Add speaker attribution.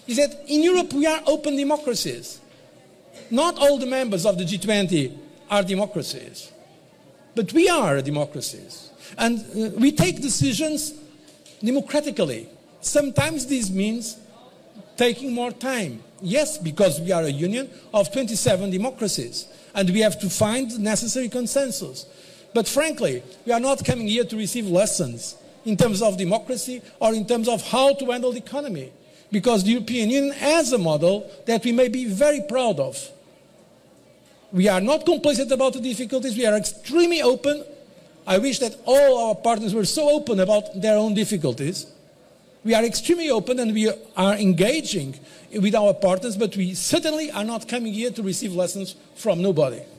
Speaker 1: is that in Europe we are open democracies. Not all the members of the G20 are democracies, but we are democracies. And we take decisions democratically. Sometimes this means taking more time. Yes, because we are a union of 27 democracies, and we have to find the necessary consensus. But frankly, we are not coming here to receive lessons in terms of democracy or in terms of how to handle the economy, because the European Union has a model that we may be very proud of. We are not complacent about the difficulties. We are extremely open. I wish that all our partners were so open about their own difficulties. We are extremely open and we are engaging with our partners, but we certainly are not coming here to receive lessons from nobody.